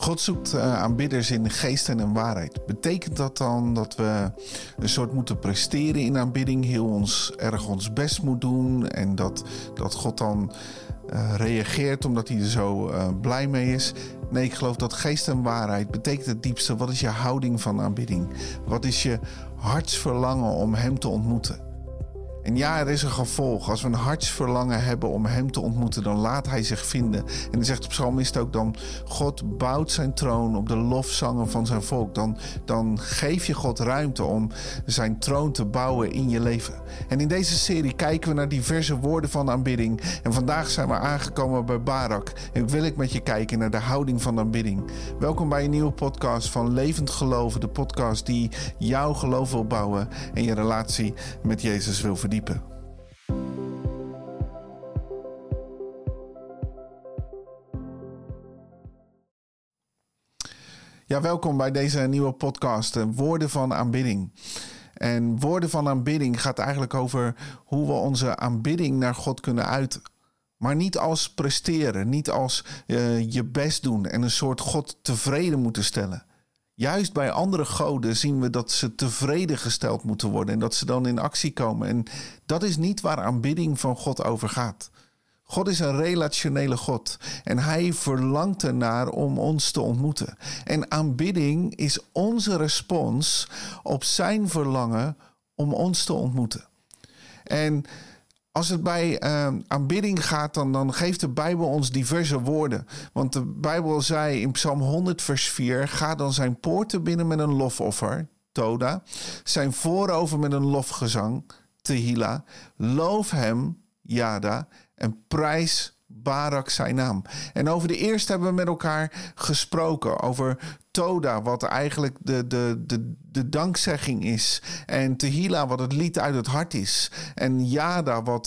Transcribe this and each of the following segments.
God zoekt aanbidders in geest en in waarheid. Betekent dat dan dat we een soort moeten presteren in aanbidding, heel erg ons best moet doen en dat God dan reageert omdat hij er zo blij mee is? Nee, ik geloof dat geest en waarheid betekent het diepste. Wat is je houding van aanbidding? Wat is je hartsverlangen om hem te ontmoeten? En ja, er is een gevolg. Als we een hartsverlangen hebben om hem te ontmoeten, dan laat hij zich vinden. En dan zegt de psalmist ook dan: God bouwt zijn troon op de lofzangen van zijn volk. Dan geef je God ruimte om zijn troon te bouwen in je leven. En in deze serie kijken we naar diverse woorden van aanbidding. En vandaag zijn we aangekomen bij Barak. En wil ik met je kijken naar de houding van aanbidding. Welkom bij een nieuwe podcast van Levend Geloven. De podcast die jouw geloof wil bouwen en je relatie met Jezus wil verdiepen. Ja, welkom bij deze nieuwe podcast, Woorden van Aanbidding. En Woorden van Aanbidding gaat eigenlijk over hoe we onze aanbidding naar God kunnen uiten. Maar niet als presteren, niet als je best doen en een soort God tevreden moeten stellen. Juist bij andere goden zien we dat ze tevreden gesteld moeten worden en dat ze dan in actie komen. En dat is niet waar aanbidding van God over gaat. God is een relationele God en hij verlangt ernaar om ons te ontmoeten. En aanbidding is onze respons op zijn verlangen om ons te ontmoeten. En als het bij aanbidding gaat, dan geeft de Bijbel ons diverse woorden. Want de Bijbel zei in Psalm 100 vers 4... ga dan zijn poorten binnen met een lofoffer, Toda. Zijn voorover met een lofgezang, Tehila. Loof hem, Jada. En prijs Barak zijn naam. En over de eerste hebben we met elkaar gesproken. Over Toda, wat eigenlijk de dankzegging is. En Tehila, wat het lied uit het hart is. En Jada, wat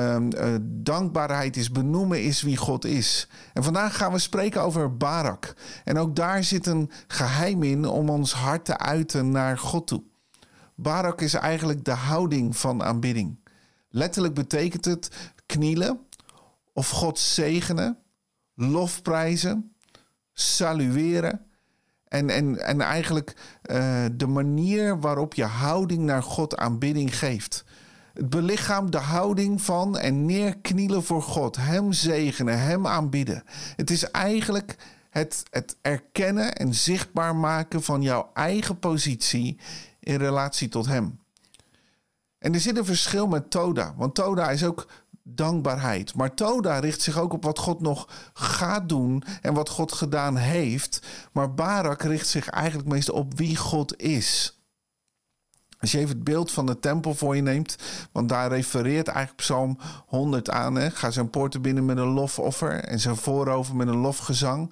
dankbaarheid is, benoemen is wie God is. En vandaag gaan we spreken over Barak. En ook daar zit een geheim in om ons hart te uiten naar God toe. Barak is eigenlijk de houding van aanbidding. Letterlijk betekent het knielen of God zegenen, lofprijzen, salueren. En eigenlijk de manier waarop je houding naar God aanbidding geeft. Het belichaamt de houding van en neerknielen voor God. Hem zegenen, hem aanbidden. Het is eigenlijk het erkennen en zichtbaar maken van jouw eigen positie in relatie tot hem. En er zit een verschil met Toda. Want Toda is ook dankbaarheid. Maar Toda richt zich ook op wat God nog gaat doen en wat God gedaan heeft. Maar Barak richt zich eigenlijk meestal op wie God is. Als je even het beeld van de tempel voor je neemt, want daar refereert eigenlijk Psalm 100 aan. Hè? Ga zijn poorten binnen met een lofoffer en zijn voorover met een lofgezang.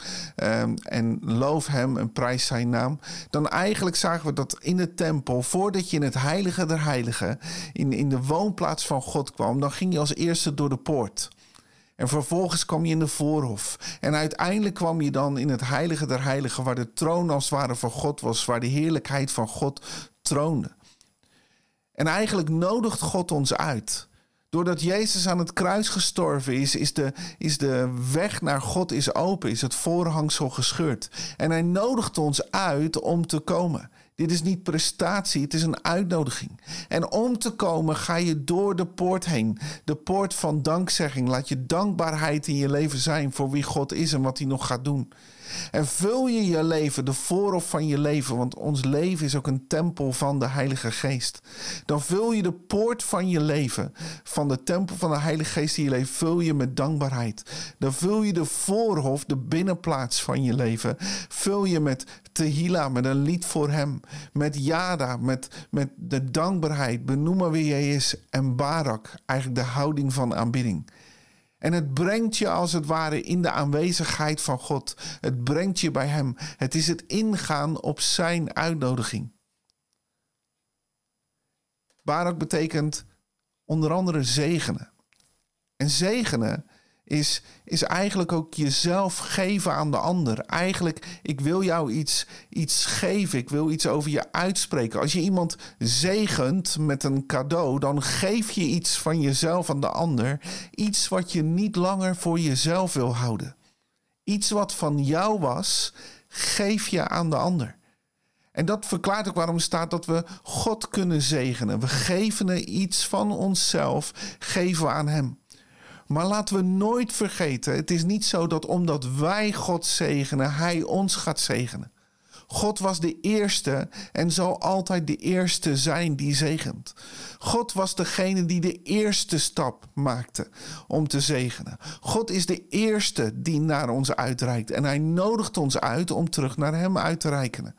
En loof hem en prijs zijn naam. Dan eigenlijk zagen we dat in de tempel, voordat je in het heilige der heiligen, in de woonplaats van God kwam, dan ging je als eerste door de poort. En vervolgens kwam je in de voorhof. En uiteindelijk kwam je dan in het heilige der heiligen, waar de troon als het ware van God was, waar de heerlijkheid van God troonde. En eigenlijk nodigt God ons uit. Doordat Jezus aan het kruis gestorven is de weg naar God is open, is het voorhangsel gescheurd. En hij nodigt ons uit om te komen. Dit is niet prestatie, het is een uitnodiging. En om te komen ga je door de poort heen. De poort van dankzegging. Laat je dankbaarheid in je leven zijn voor wie God is en wat hij nog gaat doen. En vul je je leven, de voorhof van je leven, want ons leven is ook een tempel van de Heilige Geest. Dan vul je de poort van je leven, van de tempel van de Heilige Geest in je leven, vul je met dankbaarheid. Dan vul je de voorhof, de binnenplaats van je leven, vul je met Tehila, met een lied voor hem. Met Jada, met de dankbaarheid, benoemen wie hij is. En Barak, eigenlijk de houding van aanbidding. En het brengt je als het ware in de aanwezigheid van God. Het brengt je bij hem. Het is het ingaan op zijn uitnodiging. Barak betekent onder andere zegenen. En zegenen is eigenlijk ook jezelf geven aan de ander. Eigenlijk, ik wil jou iets geven. Ik wil iets over je uitspreken. Als je iemand zegent met een cadeau, dan geef je iets van jezelf aan de ander. Iets wat je niet langer voor jezelf wil houden. Iets wat van jou was, geef je aan de ander. En dat verklaart ook waarom staat dat we God kunnen zegenen. We geven iets van onszelf, geven we aan hem. Maar laten we nooit vergeten, het is niet zo dat omdat wij God zegenen, hij ons gaat zegenen. God was de eerste en zal altijd de eerste zijn die zegent. God was degene die de eerste stap maakte om te zegenen. God is de eerste die naar ons uitreikt en hij nodigt ons uit om terug naar hem uit te reiken.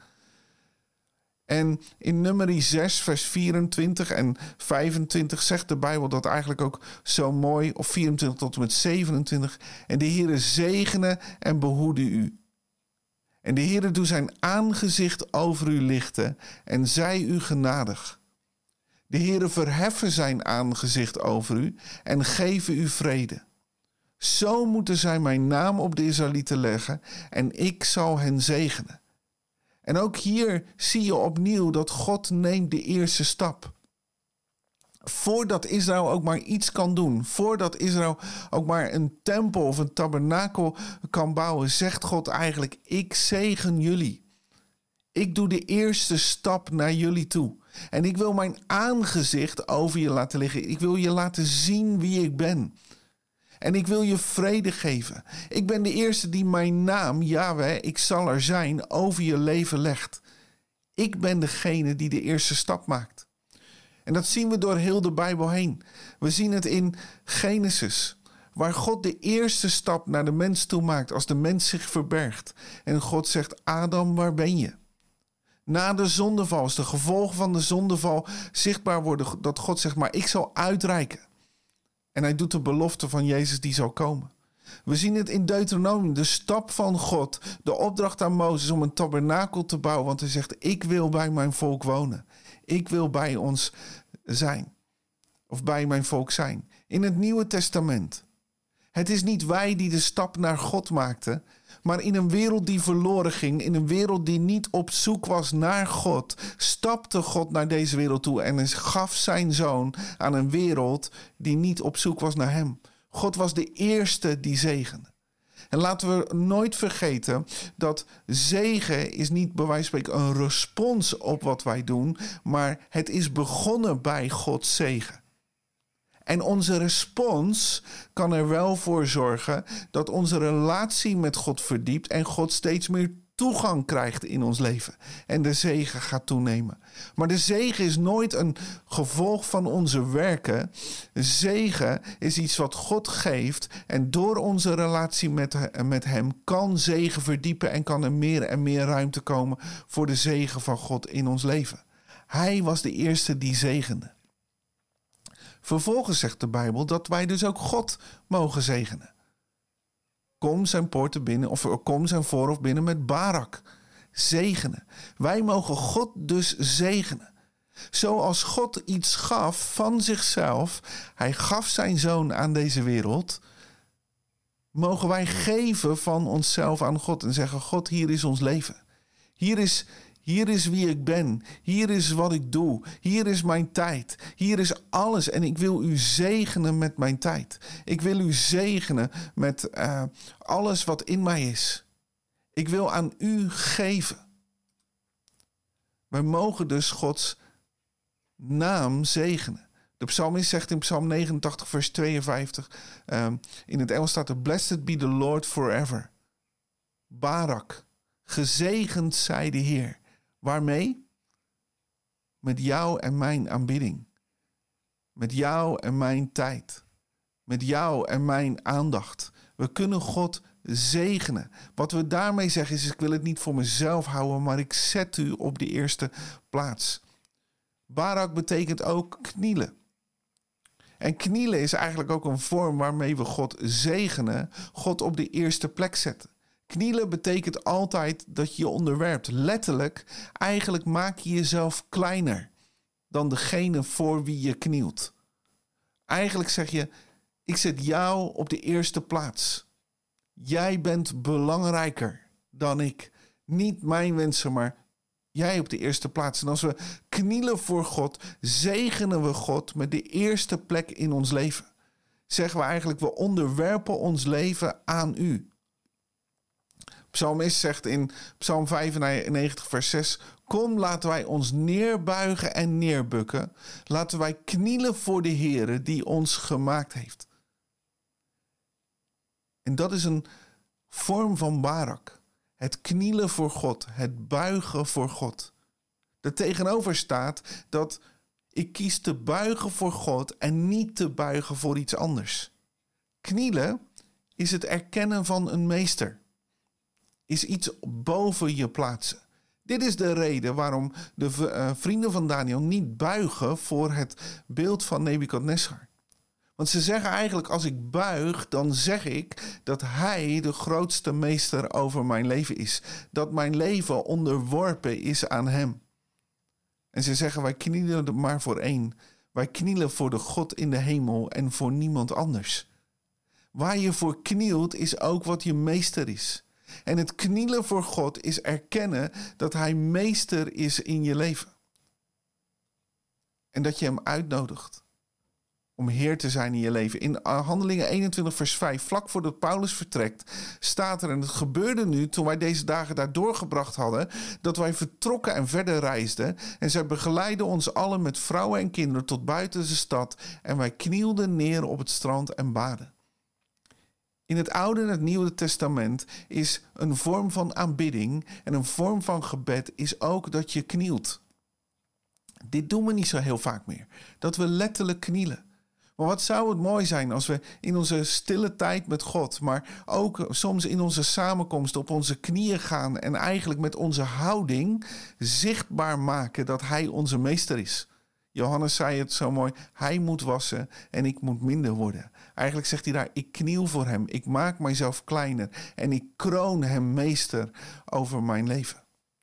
En in Numeri 6, vers 24 en 25 zegt de Bijbel dat eigenlijk ook zo mooi, of 24 tot en met 27. En de Heere zegene en behoede u. En de Heere doet zijn aangezicht over u lichten en zij u genadig. De Heere verheffen zijn aangezicht over u en geven u vrede. Zo moeten zij mijn naam op de Israëlieten leggen en ik zal hen zegenen. En ook hier zie je opnieuw dat God neemt de eerste stap. Voordat Israël ook maar iets kan doen, voordat Israël ook maar een tempel of een tabernakel kan bouwen, zegt God eigenlijk, ik zegen jullie. Ik doe de eerste stap naar jullie toe. En ik wil mijn aangezicht over je laten liggen. Ik wil je laten zien wie ik ben. En ik wil je vrede geven. Ik ben de eerste die mijn naam, Yahweh, ik zal er zijn, over je leven legt. Ik ben degene die de eerste stap maakt. En dat zien we door heel de Bijbel heen. We zien het in Genesis, waar God de eerste stap naar de mens toe maakt als de mens zich verbergt. En God zegt, Adam, waar ben je? Na de zondeval, als de gevolgen van de zondeval zichtbaar worden, dat God zegt, maar ik zal uitreiken. En hij doet de belofte van Jezus die zal komen. We zien het in Deuteronomium, de stap van God, de opdracht aan Mozes om een tabernakel te bouwen. Want hij zegt, ik wil bij mijn volk wonen. Ik wil bij ons zijn. Of bij mijn volk zijn. In het Nieuwe Testament. Het is niet wij die de stap naar God maakten, maar in een wereld die verloren ging, in een wereld die niet op zoek was naar God, stapte God naar deze wereld toe en gaf zijn zoon aan een wereld die niet op zoek was naar hem. God was de eerste die zegende. En laten we nooit vergeten dat zegen is niet bij wijze van spreken een respons op wat wij doen, maar het is begonnen bij Gods zegen. En onze respons kan er wel voor zorgen dat onze relatie met God verdiept en God steeds meer toegang krijgt in ons leven. En de zegen gaat toenemen. Maar de zegen is nooit een gevolg van onze werken. Zegen is iets wat God geeft en door onze relatie met hem kan zegen verdiepen en kan er meer en meer ruimte komen voor de zegen van God in ons leven. Hij was de eerste die zegende. Vervolgens zegt de Bijbel dat wij dus ook God mogen zegenen. Kom zijn poorten binnen, of kom zijn voorhof binnen met Barak. Zegenen. Wij mogen God dus zegenen. Zoals God iets gaf van zichzelf, hij gaf zijn zoon aan deze wereld, mogen wij geven van onszelf aan God en zeggen, God, hier is ons leven. Hier is wie ik ben. Hier is wat ik doe. Hier is mijn tijd. Hier is alles. En ik wil u zegenen met mijn tijd. Ik wil u zegenen met alles wat in mij is. Ik wil aan u geven. Wij mogen dus Gods naam zegenen. De psalmist zegt in Psalm 89, vers 52... in het Engels staat er, Blessed be the Lord forever. Barak, gezegend zij de Heer. Waarmee? Met jou en mijn aanbidding. Met jou en mijn tijd. Met jou en mijn aandacht. We kunnen God zegenen. Wat we daarmee zeggen is, ik wil het niet voor mezelf houden, maar ik zet u op de eerste plaats. Barak betekent ook knielen. En knielen is eigenlijk ook een vorm waarmee we God zegenen, God op de eerste plek zetten. Knielen betekent altijd dat je je onderwerpt. Letterlijk, eigenlijk maak je jezelf kleiner dan degene voor wie je knielt. Eigenlijk zeg je, ik zet jou op de eerste plaats. Jij bent belangrijker dan ik. Niet mijn wensen, maar jij op de eerste plaats. En als we knielen voor God, zegenen we God met de eerste plek in ons leven. Zeggen we eigenlijk, we onderwerpen ons leven aan u. Psalmist zegt in Psalm 95 vers 6... Kom, laten wij ons neerbuigen en neerbukken. Laten wij knielen voor de Heere die ons gemaakt heeft. En dat is een vorm van Barak. Het knielen voor God, het buigen voor God. Daartegenover staat dat ik kies te buigen voor God en niet te buigen voor iets anders. Knielen is het erkennen van een meester. Is iets boven je plaatsen. Dit is de reden waarom de vrienden van Daniel niet buigen voor het beeld van Nebukadnezar. Want ze zeggen eigenlijk, als ik buig, dan zeg ik dat hij de grootste meester over mijn leven is. Dat mijn leven onderworpen is aan hem. En ze zeggen, wij knielen er maar voor één. Wij knielen voor de God in de hemel en voor niemand anders. Waar je voor knielt is ook wat je meester is. En het knielen voor God is erkennen dat hij meester is in je leven. En dat je hem uitnodigt om Heer te zijn in je leven. In Handelingen 21 vers 5, vlak voordat Paulus vertrekt, staat er, en het gebeurde nu toen wij deze dagen daar doorgebracht hadden, dat wij vertrokken en verder reisden. En zij begeleidden ons allen met vrouwen en kinderen tot buiten de stad. En wij knielden neer op het strand en baden. In het Oude en het Nieuwe Testament is een vorm van aanbidding en een vorm van gebed is ook dat je knielt. Dit doen we niet zo heel vaak meer. Dat we letterlijk knielen. Maar wat zou het mooi zijn als we in onze stille tijd met God, maar ook soms in onze samenkomst op onze knieën gaan en eigenlijk met onze houding zichtbaar maken dat hij onze meester is. Johannes zei het zo mooi, hij moet wassen en ik moet minder worden. Eigenlijk zegt hij daar, ik kniel voor hem, ik maak mijzelf kleiner en ik kroon hem meester over mijn leven.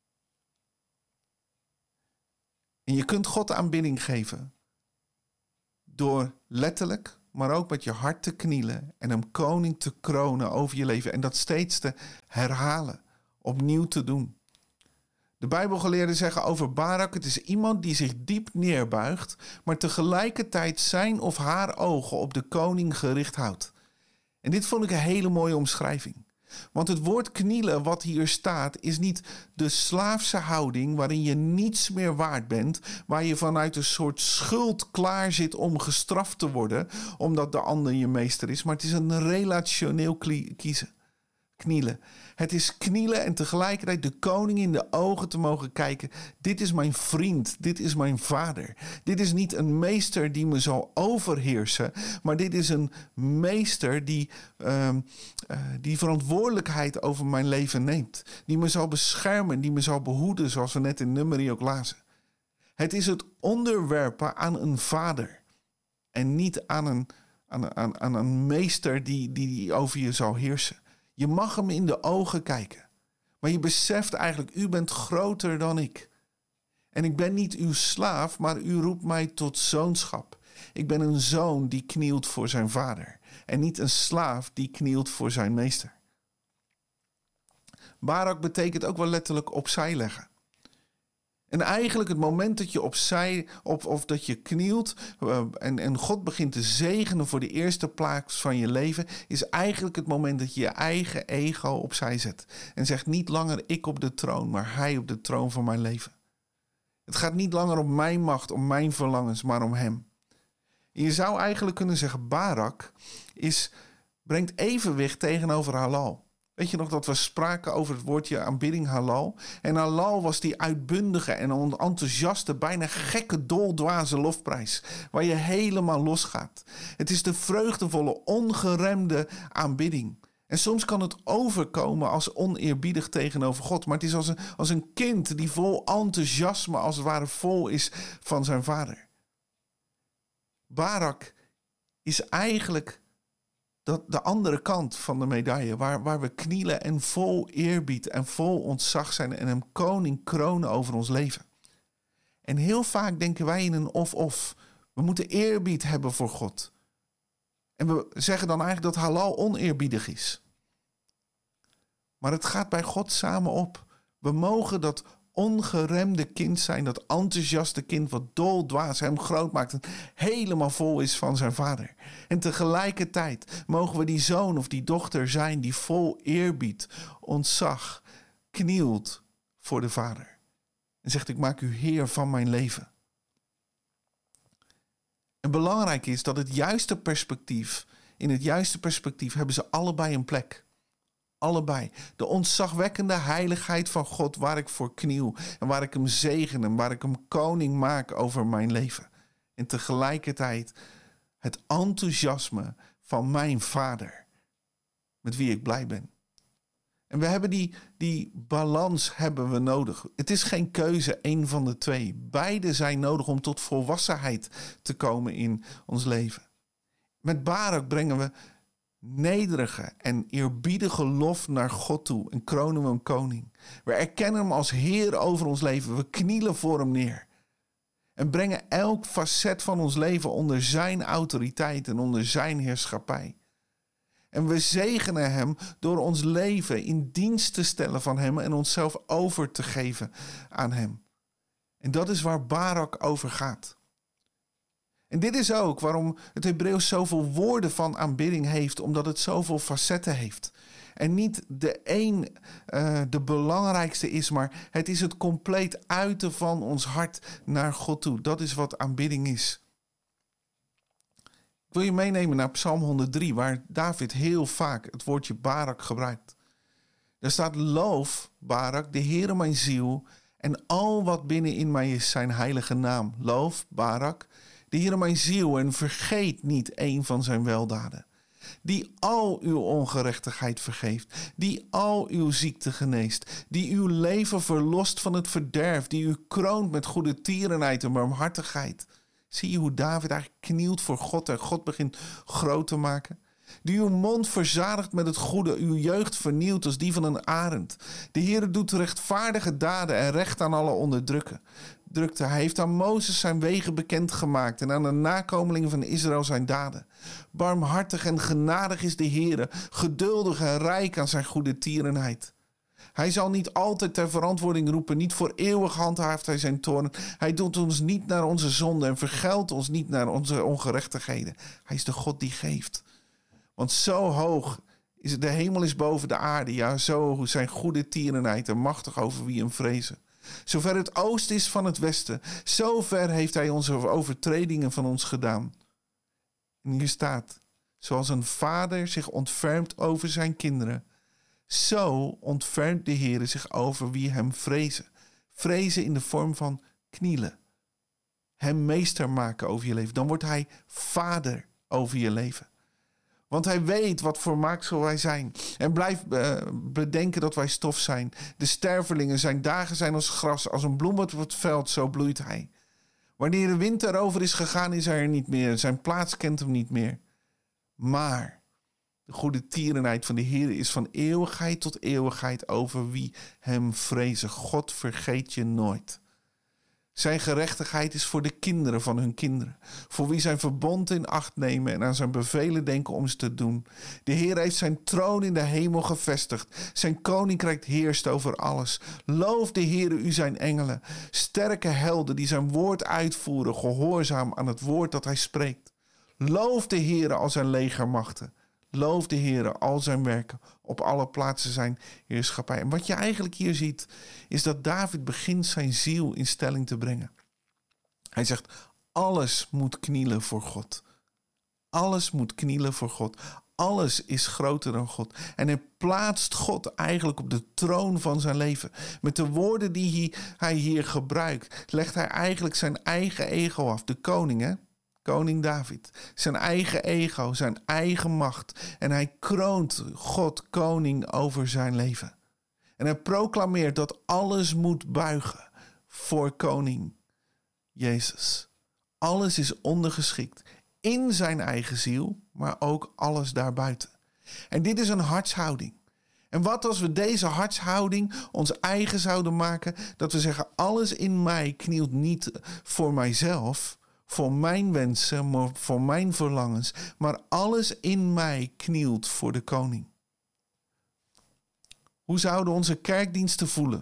En je kunt God aanbidding geven door letterlijk, maar ook met je hart te knielen en hem koning te kronen over je leven. En dat steeds te herhalen, opnieuw te doen. De Bijbelgeleerden zeggen over Barak, het is iemand die zich diep neerbuigt, maar tegelijkertijd zijn of haar ogen op de koning gericht houdt. En dit vond ik een hele mooie omschrijving. Want het woord knielen wat hier staat is niet de slaafse houding waarin je niets meer waard bent, waar je vanuit een soort schuld klaar zit om gestraft te worden, omdat de ander je meester is. Maar het is een relationeel knielen. Het is knielen en tegelijkertijd de koning in de ogen te mogen kijken. Dit is mijn vriend, dit is mijn vader. Dit is niet een meester die me zal overheersen, maar dit is een meester die verantwoordelijkheid over mijn leven neemt. Die me zal beschermen, die me zal behoeden, zoals we net in Numeri ook lazen. Het is het onderwerpen aan een vader en niet aan een meester die over je zal heersen. Je mag hem in de ogen kijken. Maar je beseft eigenlijk, u bent groter dan ik. En ik ben niet uw slaaf, maar u roept mij tot zoonschap. Ik ben een zoon die knielt voor zijn vader. En niet een slaaf die knielt voor zijn meester. Barak betekent ook wel letterlijk opzij leggen. En eigenlijk het moment dat je opzij of dat je knielt en God begint te zegenen voor de eerste plaats van je leven, is eigenlijk het moment dat je je eigen ego opzij zet. En zegt niet langer ik op de troon, maar hij op de troon van mijn leven. Het gaat niet langer om mijn macht, om mijn verlangens, maar om hem. En je zou eigenlijk kunnen zeggen, Barak brengt evenwicht tegenover halal. Weet je nog dat we spraken over het woordje aanbidding halal? En halal was die uitbundige en enthousiaste, bijna gekke, doldwaze lofprijs. Waar je helemaal losgaat. Het is de vreugdevolle, ongeremde aanbidding. En soms kan het overkomen als oneerbiedig tegenover God. Maar het is als een kind die vol enthousiasme als het ware vol is van zijn vader. Barak is eigenlijk de andere kant van de medaille, waar we knielen en vol eerbied en vol ontzag zijn en hem koning kronen over ons leven. En heel vaak denken wij in een of-of. We moeten eerbied hebben voor God. En we zeggen dan eigenlijk dat halal oneerbiedig is. Maar het gaat bij God samen op. We mogen dat ongeremde kind zijn, dat enthousiaste kind wat doldwaas hem groot maakt en helemaal vol is van zijn vader. En tegelijkertijd mogen we die zoon of die dochter zijn die vol eerbied, ontzag, knielt voor de vader. En zegt, ik maak u heer van mijn leven. En belangrijk is dat in het juiste perspectief hebben ze allebei een plek. Allebei. De ontzagwekkende heiligheid van God waar ik voor kniel en waar ik hem zegen en waar ik hem koning maak over mijn leven. En tegelijkertijd het enthousiasme van mijn vader met wie ik blij ben. En we hebben die balans hebben we nodig. Het is geen keuze, één van de twee. Beide zijn nodig om tot volwassenheid te komen in ons leven. Met Barak brengen we nederige en eerbiedige lof naar God toe en kronen we hem koning. We erkennen hem als Heer over ons leven. We knielen voor hem neer. En brengen elk facet van ons leven onder zijn autoriteit en onder zijn heerschappij. En we zegenen hem door ons leven in dienst te stellen van hem en onszelf over te geven aan hem. En dat is waar Barak over gaat. En dit is ook waarom het Hebreeuws zoveel woorden van aanbidding heeft, omdat het zoveel facetten heeft. En niet de belangrijkste is, maar het is het compleet uiten van ons hart naar God toe. Dat is wat aanbidding is. Ik wil je meenemen naar Psalm 103, waar David heel vaak het woordje Barak gebruikt. Daar staat, loof, Barak, de Heere mijn ziel en al wat binnenin mij is zijn heilige naam. Loof, Barak, de Heere mijn ziel en vergeet niet een van zijn weldaden. Die al uw ongerechtigheid vergeeft, die al uw ziekte geneest, die uw leven verlost van het verderf, die u kroont met goede tierenheid en barmhartigheid. Zie je hoe David eigenlijk knielt voor God en God begint groot te maken? Die uw mond verzadigt met het goede, uw jeugd vernieuwt als die van een arend. De Heere doet rechtvaardige daden en recht aan alle onderdrukte. Hij heeft aan Mozes zijn wegen bekendgemaakt en aan de nakomelingen van Israël zijn daden. Barmhartig en genadig is de Heere, geduldig en rijk aan zijn goede tierenheid. Hij zal niet altijd ter verantwoording roepen, niet voor eeuwig handhaaft hij zijn toorn. Hij doet ons niet naar onze zonden en vergeldt ons niet naar onze ongerechtigheden. Hij is de God die geeft. Want zo hoog is de hemel is boven de aarde, ja, zo zijn goede tierenheid en machtig over wie hem vrezen. Zover het oosten is van het westen, zo ver heeft hij onze overtredingen van ons gedaan. En hier staat, zoals een vader zich ontfermt over zijn kinderen, zo ontfermt de Heere zich over wie hem vrezen. Vrezen in de vorm van knielen. Hem meester maken over je leven. Dan wordt hij vader over je leven. Want hij weet wat voor maaksel wij zijn. En blijft bedenken dat wij stof zijn. De stervelingen, zijn dagen zijn als gras. Als een bloem op het veld, zo bloeit hij. Wanneer de wind erover is gegaan, is hij er niet meer. Zijn plaats kent hem niet meer. Maar de goede tierenheid van de Heer is van eeuwigheid tot eeuwigheid over wie hem vrezen. God vergeet je nooit. Zijn gerechtigheid is voor de kinderen van hun kinderen. Voor wie zijn verbond in acht nemen en aan zijn bevelen denken om ze te doen. De Heer heeft zijn troon in de hemel gevestigd. Zijn koninkrijk heerst over alles. Loof de Heer u zijn engelen. Sterke helden die zijn woord uitvoeren, gehoorzaam aan het woord dat hij spreekt. Loof de Heer al zijn legermachten. Loof de Heere al zijn werken, op alle plaatsen zijn heerschappij. En wat je eigenlijk hier ziet, is dat David begint zijn ziel in stelling te brengen. Hij zegt, alles moet knielen voor God. Alles moet knielen voor God. Alles is groter dan God. En hij plaatst God eigenlijk op de troon van zijn leven. Met de woorden die hij hier gebruikt, legt hij eigenlijk zijn eigen ego af. De koning, hè? Koning David, zijn eigen ego, zijn eigen macht. En hij kroont God koning over zijn leven. En hij proclameert dat alles moet buigen voor koning Jezus. Alles is ondergeschikt in zijn eigen ziel, maar ook alles daarbuiten. En dit is een hartshouding. En wat als we deze hartshouding ons eigen zouden maken, dat we zeggen, alles in mij knielt niet voor mijzelf, voor mijn wensen, voor mijn verlangens, maar alles in mij knielt voor de koning. Hoe zouden onze kerkdiensten voelen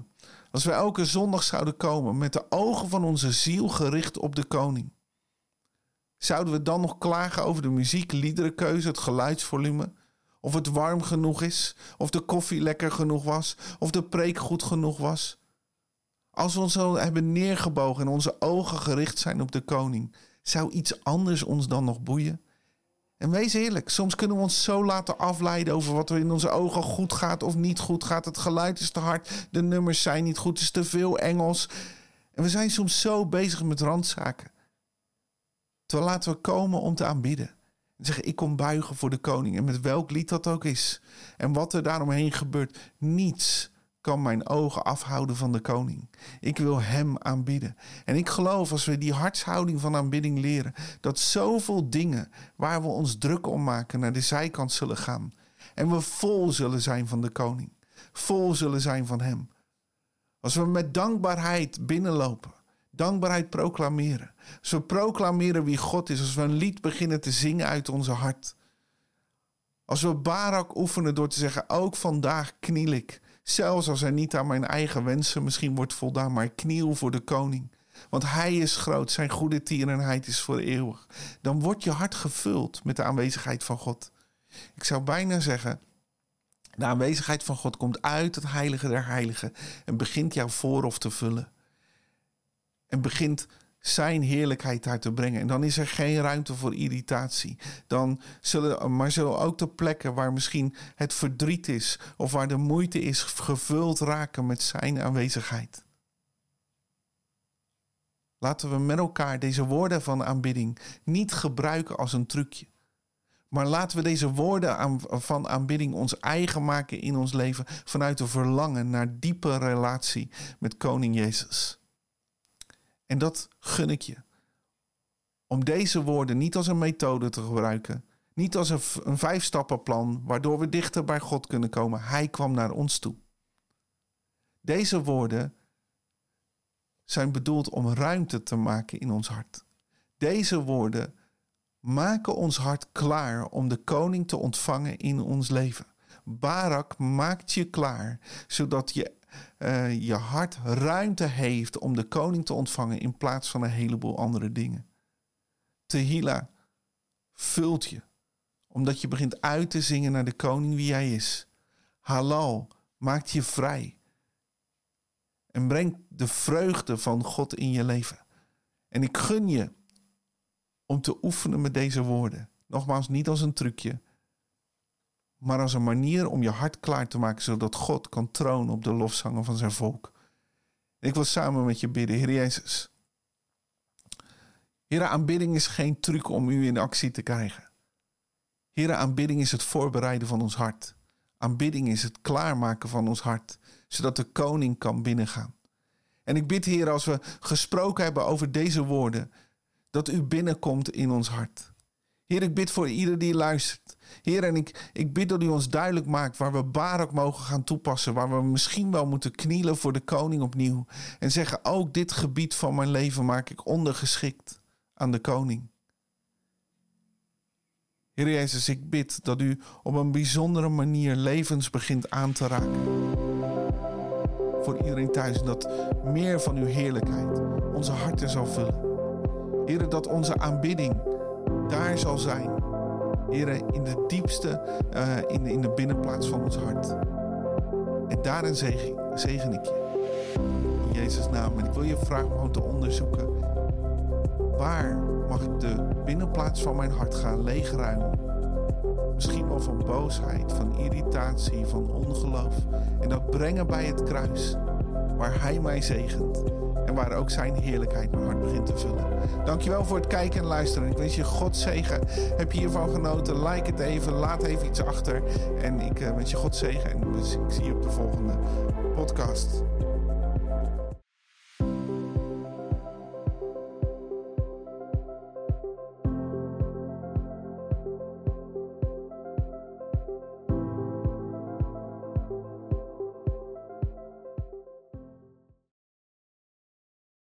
Als we elke zondag zouden komen met de ogen van onze ziel gericht op de koning. Zouden we dan nog klagen over de muziek, liederenkeuze, het geluidsvolume? Of het warm genoeg is? Of de koffie lekker genoeg was? Of de preek goed genoeg was? Als we ons zo hebben neergebogen en onze ogen gericht zijn op de koning, zou iets anders ons dan nog boeien? En wees eerlijk, soms kunnen we ons zo laten afleiden over wat er in onze ogen goed gaat of niet goed gaat. Het geluid is te hard, de nummers zijn niet goed, het is te veel Engels. En we zijn soms zo bezig met randzaken. Terwijl laten we komen om te aanbidden. En zeggen, ik kom buigen voor de koning. En met welk lied dat ook is. En wat er daaromheen gebeurt, niets kan mijn ogen afhouden van de koning. Ik wil hem aanbidden. En ik geloof als we die hartshouding van aanbidding leren, dat zoveel dingen waar we ons druk om maken naar de zijkant zullen gaan. En we vol zullen zijn van de koning. Vol zullen zijn van hem. Als we met dankbaarheid binnenlopen. Dankbaarheid proclameren. Als we proclameren wie God is. Als we een lied beginnen te zingen uit onze hart. Als we Barak oefenen door te zeggen, ook vandaag kniel ik. Zelfs als er niet aan mijn eigen wensen misschien wordt voldaan, maar ik kniel voor de koning. Want hij is groot, zijn goede tierenheid is voor eeuwig. Dan wordt je hart gevuld met de aanwezigheid van God. Ik zou bijna zeggen, de aanwezigheid van God komt uit het heilige der heiligen en begint jouw voorhof te vullen. En begint zijn heerlijkheid daar te brengen. En dan is er geen ruimte voor irritatie. Maar zullen ook de plekken waar misschien het verdriet is of waar de moeite is, gevuld raken met zijn aanwezigheid. Laten we met elkaar deze woorden van aanbidding niet gebruiken als een trucje. Maar laten we deze woorden van aanbidding ons eigen maken in ons leven vanuit een verlangen naar diepe relatie met Koning Jezus. En dat gun ik je. Om deze woorden niet als een methode te gebruiken. Niet als een 5-stappenplan waardoor we dichter bij God kunnen komen. Hij kwam naar ons toe. Deze woorden zijn bedoeld om ruimte te maken in ons hart. Deze woorden maken ons hart klaar om de koning te ontvangen in ons leven. Barak maakt je klaar, zodat je hart ruimte heeft om de koning te ontvangen in plaats van een heleboel andere dingen. Tehila vult je, omdat je begint uit te zingen naar de koning wie hij is. Halal maakt je vrij en brengt de vreugde van God in je leven. En ik gun je om te oefenen met deze woorden. Nogmaals, niet als een trucje, maar als een manier om je hart klaar te maken, zodat God kan tronen op de lofzangen van zijn volk. Ik wil samen met je bidden, Heer Jezus. Heer, aanbidding is geen truc om u in actie te krijgen. Heer, aanbidding is het voorbereiden van ons hart. Aanbidding is het klaarmaken van ons hart, zodat de koning kan binnengaan. En ik bid, Heer, als we gesproken hebben over deze woorden, dat u binnenkomt in ons hart. Heer, ik bid voor ieder die luistert. Heer, en ik bid dat u ons duidelijk maakt waar we Barak mogen gaan toepassen. Waar we misschien wel moeten knielen voor de koning opnieuw. En zeggen, ook dit gebied van mijn leven maak ik ondergeschikt aan de koning. Heer Jezus, ik bid dat u op een bijzondere manier levens begint aan te raken. Voor iedereen thuis, dat meer van uw heerlijkheid onze harten zal vullen. Heer, dat onze aanbidding daar zal zijn. Heer, in de diepste, in de binnenplaats van ons hart. En daarin zegen ik je. In Jezus' naam. En ik wil je vragen om te onderzoeken. Waar mag ik de binnenplaats van mijn hart gaan leegruimen? Misschien wel van boosheid, van irritatie, van ongeloof. En dat brengen bij het kruis. Waar hij mij zegent. En waar ook zijn heerlijkheid mijn hart begint te vullen. Dankjewel voor het kijken en luisteren. Ik wens je God zegen. Heb je hiervan genoten? Like het even. Laat even iets achter. En ik wens je God zegen. En ik zie je op de volgende podcast.